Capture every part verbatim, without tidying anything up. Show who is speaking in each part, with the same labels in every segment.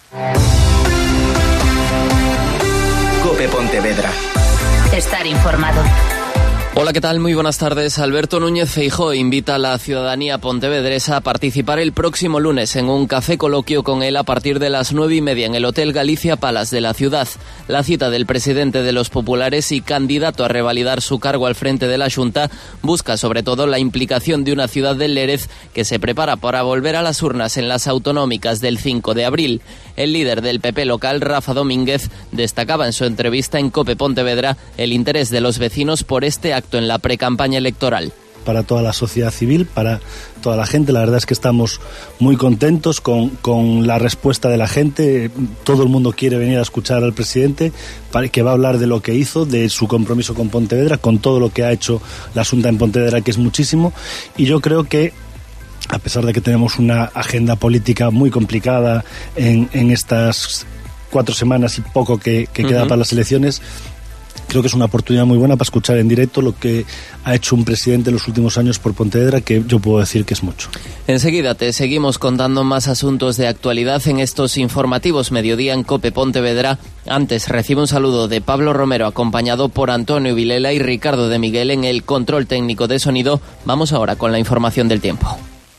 Speaker 1: COPE Pontevedra.
Speaker 2: Estar informado.
Speaker 3: Hola, ¿qué tal? Muy buenas tardes. Alberto Núñez Feijóo invita a la ciudadanía pontevedresa a participar el próximo lunes en un café coloquio con él a partir de las nueve y media en el Hotel Galicia Palace de la ciudad. La cita del presidente de los populares y candidato a revalidar su cargo al frente de la Xunta busca sobre todo la implicación de una ciudad del Lérez que se prepara para volver a las urnas en las autonómicas del cinco de abril. El líder del P P local, Rafa Domínguez, destacaba en su entrevista en COPE Pontevedra el interés de los vecinos por este acto en la precampaña electoral.
Speaker 4: Para toda la sociedad civil, para toda la gente, la verdad es que estamos muy contentos con, con la respuesta de la gente. Todo el mundo quiere venir a escuchar al presidente, para, que va a hablar de lo que hizo, de su compromiso con Pontevedra, con todo lo que ha hecho la Xunta en Pontevedra, que es muchísimo, y yo creo que a pesar de que tenemos una agenda política muy complicada en, en estas cuatro semanas y poco que, que queda uh-huh. para las elecciones, creo que es una oportunidad muy buena para escuchar en directo lo que ha hecho un presidente en los últimos años por Pontevedra, que yo puedo decir que es mucho.
Speaker 3: Enseguida te seguimos contando más asuntos de actualidad en estos informativos Mediodía en COPE Pontevedra. Antes recibe un saludo de Pablo Romero, acompañado por Antonio Vilela y Ricardo de Miguel en el control técnico de sonido. Vamos ahora con la información del tiempo.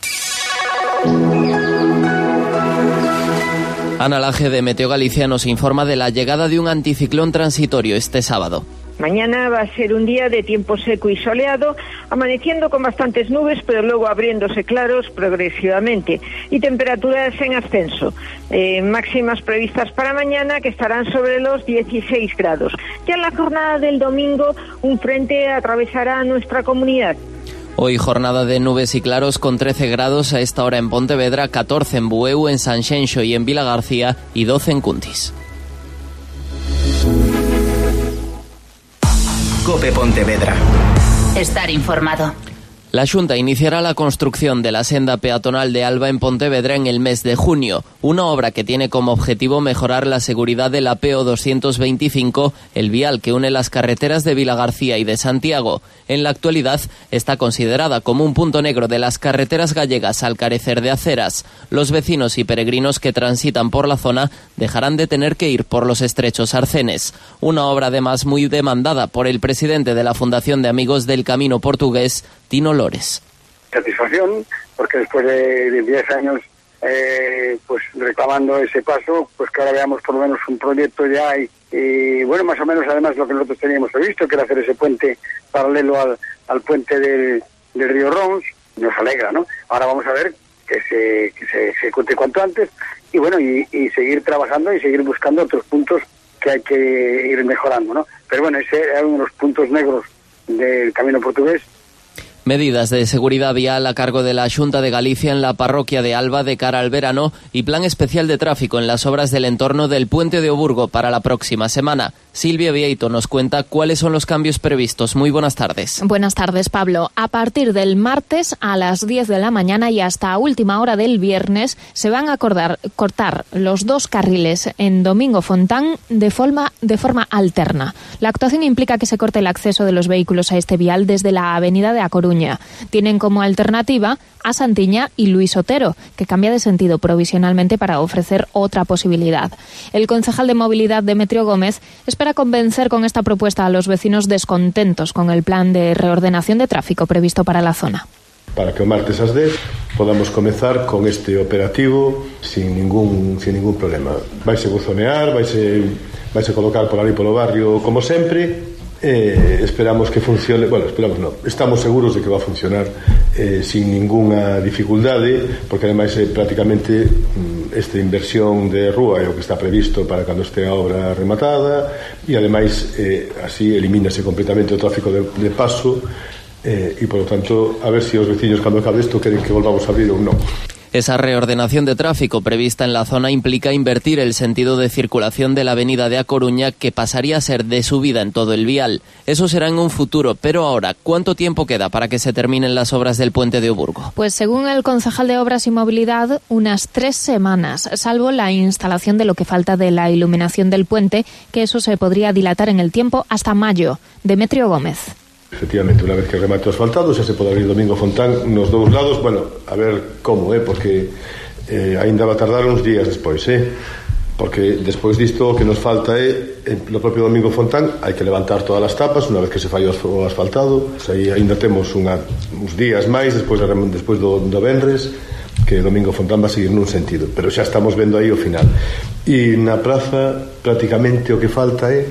Speaker 3: Ana Laje de Meteo Galicia nos informa de la llegada de un anticiclón transitorio este sábado.
Speaker 5: Mañana va a ser un día de tiempo seco y soleado, amaneciendo con bastantes nubes, pero luego abriéndose claros progresivamente, y temperaturas en ascenso. Eh, máximas previstas para mañana que estarán sobre los dieciséis grados. Ya en la jornada del domingo, un frente atravesará nuestra comunidad.
Speaker 3: Hoy jornada de nubes y claros con trece grados a esta hora en Pontevedra, catorce en Bueu, en Sanxenxo y en Vilagarcía y doce en Cuntis.
Speaker 1: COPE Pontevedra.
Speaker 2: Estar informado.
Speaker 3: La Xunta iniciará la construcción de la senda peatonal de Alba en Pontevedra en el mes de junio, una obra que tiene como objetivo mejorar la seguridad de la P O doscientos veinticinco, el vial que une las carreteras de Vilagarcía y de Santiago. En la actualidad está considerada como un punto negro de las carreteras gallegas al carecer de aceras. Los vecinos y peregrinos que transitan por la zona dejarán de tener que ir por los estrechos arcenes. Una obra además muy demandada por el presidente de la Fundación de Amigos del Camino Portugués, Tino Lores.
Speaker 6: Satisfacción, porque después de diez años eh, pues reclamando ese paso, pues que ahora veamos por lo menos un proyecto ya y, y bueno, más o menos además lo que nosotros teníamos previsto, que era hacer ese puente paralelo al, al puente del, del río Rons, nos alegra, ¿no? Ahora vamos a ver que se, que se ejecute cuanto antes y bueno, y, y seguir trabajando y seguir buscando otros puntos que hay que ir mejorando, ¿no? Pero bueno, ese era uno de los puntos negros del Camino Portugués.
Speaker 3: Medidas de seguridad vial a cargo de la Xunta de Galicia en la parroquia de Alba de cara al verano y plan especial de tráfico en las obras del entorno del Puente de Oburgo para la próxima semana. Silvia Vieito nos cuenta cuáles son los cambios previstos. Muy buenas tardes.
Speaker 7: Buenas tardes, Pablo. A partir del martes a las diez de la mañana y hasta última hora del viernes se van a acordar, cortar los dos carriles en Domingo Fontán de forma, de forma alterna. La actuación implica que se corte el acceso de los vehículos a este vial desde la avenida de A Coruña. Tienen como alternativa a Santiña y Luis Otero, que cambia de sentido provisionalmente para ofrecer otra posibilidad. El concejal de Movilidad, Demetrio Gómez, espera convencer con esta propuesta a los vecinos descontentos con el plan de reordenación de tráfico previsto para la zona.
Speaker 8: Para que o martes ás dez podamos comezar con este operativo sin ningún, sin ningún problema. Vaise buzonear, vaise, vaise colocar por ali polo barrio como sempre. Eh, esperamos que funcione, bueno, esperamos no, estamos seguros de que va a funcionar eh, sin ninguna dificultade, porque ademais é eh, prácticamente mm, esta inversión de rúa é o que está previsto para cando este a obra rematada e ademais eh, así elimínase completamente o tráfico de, de paso eh, e por lo tanto a ver se si os veciños cando acabe isto queren que volvamos a abrir ou non.
Speaker 3: Esa reordenación de tráfico prevista en la zona implica invertir el sentido de circulación de la avenida de A Coruña, que pasaría a ser de subida en todo el vial. Eso será en un futuro, pero ahora, ¿cuánto tiempo queda para que se terminen las obras del puente de Oburgo?
Speaker 7: Pues según el concejal de Obras y Movilidad, unas tres semanas, salvo la instalación de lo que falta de la iluminación del puente, que eso se podría dilatar en el tiempo hasta mayo. Demetrio Gómez.
Speaker 8: Efectivamente, unha vez que remate o asfaltado xa se pode abrir Domingo Fontán nos dous lados, bueno, a ver como, eh, porque eh, ainda va a tardar uns días despois, eh. porque despois disto o que nos falta é, no propio Domingo Fontán hai que levantar todas as tapas unha vez que se fai o asfaltado. Pues aí ainda temos unha, uns días máis despois, despois do, do Vendres, que Domingo Fontán va a seguir nun sentido, pero xa estamos vendo aí o final. E na praza prácticamente o que falta é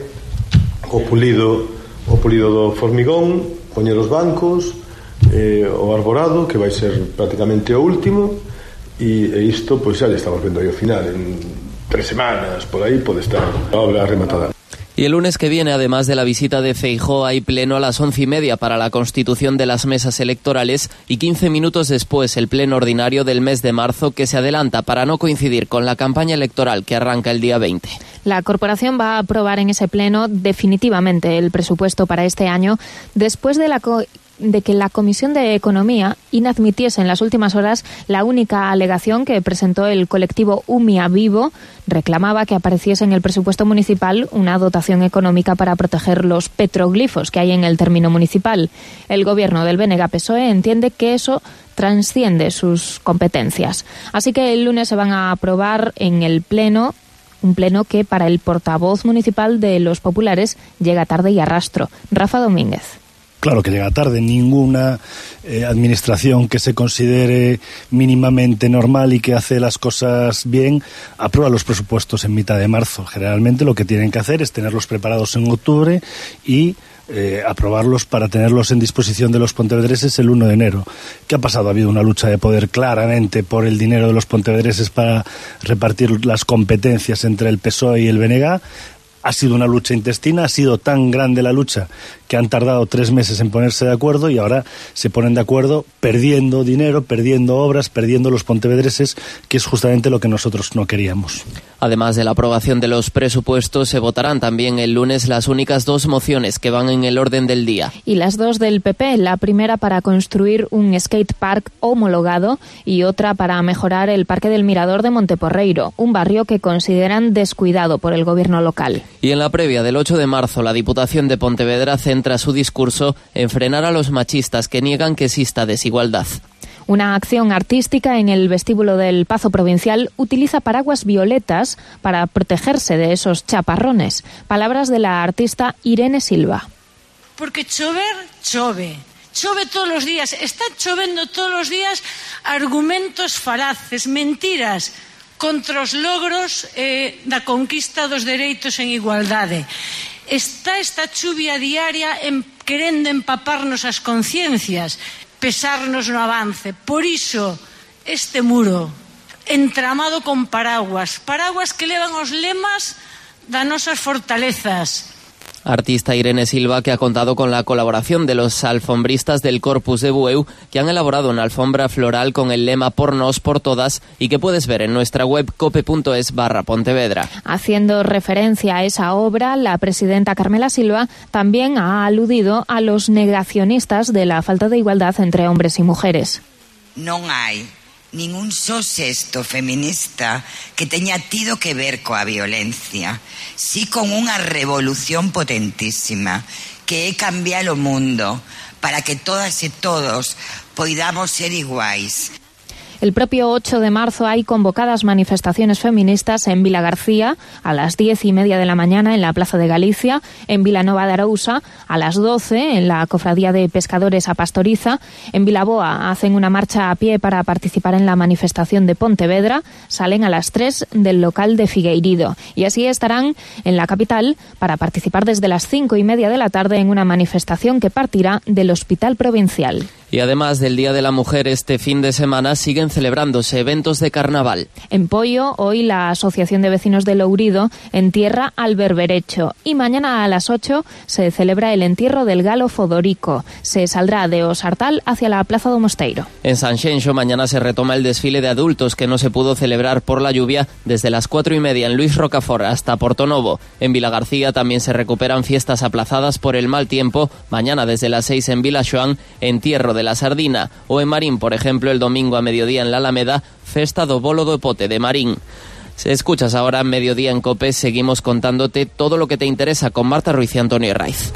Speaker 8: o pulido, o pulido do formigón, poñer os bancos, eh, o arborado, que vai ser prácticamente o último, e, e isto pois xa le estamos vendo aí o final. En tres semanas por aí pode estar a obra rematada.
Speaker 3: Y el lunes que viene, además de la visita de Feijóo, hay pleno a las once y media para la constitución de las mesas electorales y quince minutos después el pleno ordinario del mes de marzo, que se adelanta para no coincidir con la campaña electoral que arranca el día veinte.
Speaker 7: La corporación va a aprobar en ese pleno definitivamente el presupuesto para este año después de la co- de que la Comisión de Economía inadmitiese en las últimas horas la única alegación que presentó el colectivo Umia Vivo. Reclamaba que apareciese en el presupuesto municipal una dotación económica para proteger los petroglifos que hay en el término municipal. El gobierno del B N G P S O E entiende que eso transciende sus competencias. Así que el lunes se van a aprobar en el Pleno, un pleno que para el portavoz municipal de los populares llega tarde y a rastro. Rafa Domínguez.
Speaker 4: Claro que llega tarde. Ninguna eh, administración que se considere mínimamente normal y que hace las cosas bien aprueba los presupuestos en mitad de marzo. Generalmente lo que tienen que hacer es tenerlos preparados en octubre y eh, aprobarlos para tenerlos en disposición de los pontevedreses el uno de enero. ¿Qué ha pasado? Ha habido una lucha de poder claramente por el dinero de los pontevedreses para repartir las competencias entre el P S O E y el B N G. Ha sido una lucha intestina, ha sido tan grande la lucha que han tardado tres meses en ponerse de acuerdo y ahora se ponen de acuerdo perdiendo dinero, perdiendo obras, perdiendo los pontevedreses, que es justamente lo que nosotros no queríamos.
Speaker 3: Además de la aprobación de los presupuestos, se votarán también el lunes las únicas dos mociones que van en el orden del día.
Speaker 7: Y las dos del P P, la primera para construir un skate park homologado y otra para mejorar el Parque del Mirador de Monteporreiro, un barrio que consideran descuidado por el gobierno local.
Speaker 3: Y en la previa del ocho de marzo, la Diputación de Pontevedra centra su discurso en frenar a los machistas que niegan que exista desigualdad.
Speaker 7: Una acción artística en el vestíbulo del Pazo Provincial utiliza paraguas violetas para protegerse de esos chaparrones. Palabras de la artista Irene Silva.
Speaker 9: Porque chover, chove. Chove todos los días. Está chovendo todos los días argumentos falaces, mentiras contra os logros eh, da conquista dos dereitos en igualdade. Está esta chuvia diaria en, querendo empaparnos as conciencias, pesarnos no avance. Por iso, este muro, entramado con paraguas, paraguas que levan os lemas das nosas fortalezas.
Speaker 3: Artista Irene Silva, que ha contado con la colaboración de los alfombristas del Corpus de Bueu, que han elaborado una alfombra floral con el lema Por nos, por todas, y que puedes ver en nuestra web cope.es barra Pontevedra.
Speaker 7: Haciendo referencia a esa obra, la presidenta Carmela Silva también ha aludido a los negacionistas de la falta de igualdad entre hombres y mujeres.
Speaker 10: Non hai ningún só xesto feminista que teña tido que ver coa violencia, si con unha revolución potentísima que é cambiar o mundo para que todas e todos poidamos ser iguais.
Speaker 7: El propio ocho de marzo hay convocadas manifestaciones feministas en Vilagarcía a las diez y media de la mañana en la Plaza de Galicia, en Vilanova de Arousa a las doce en la Cofradía de Pescadores a Pastoriza, en Vilaboa hacen una marcha a pie para participar en la manifestación de Pontevedra, salen a las tres del local de Figueirido y así estarán en la capital para participar desde las cinco y media de la tarde en una manifestación que partirá del Hospital Provincial.
Speaker 3: Y además del Día de la Mujer, este fin de semana siguen celebrándose eventos de carnaval.
Speaker 7: En Poio, hoy la Asociación de Vecinos de Lourido entierra al berberecho y mañana a las ocho se celebra el entierro del galo Fodorico. Se saldrá de Osartal hacia la Plaza do Mosteiro.
Speaker 3: En Sanxenxo mañana se retoma el desfile de adultos que no se pudo celebrar por la lluvia desde las cuatro y media en Luis Rocafort hasta Portonovo. En Vilagarcía también se recuperan fiestas aplazadas por el mal tiempo. Mañana desde las seis en Vilaxoán, entierro de la Sardina, o en Marín, por ejemplo, el domingo a mediodía en la Alameda, festa do bolo do pote de Marín. Si escuchas ahora Mediodía en COPE, seguimos contándote todo lo que te interesa con Marta Ruiz y Antonio Raiz.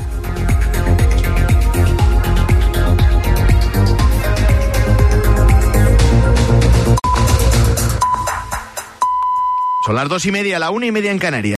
Speaker 11: Son las dos y media, la una y media en Canarias.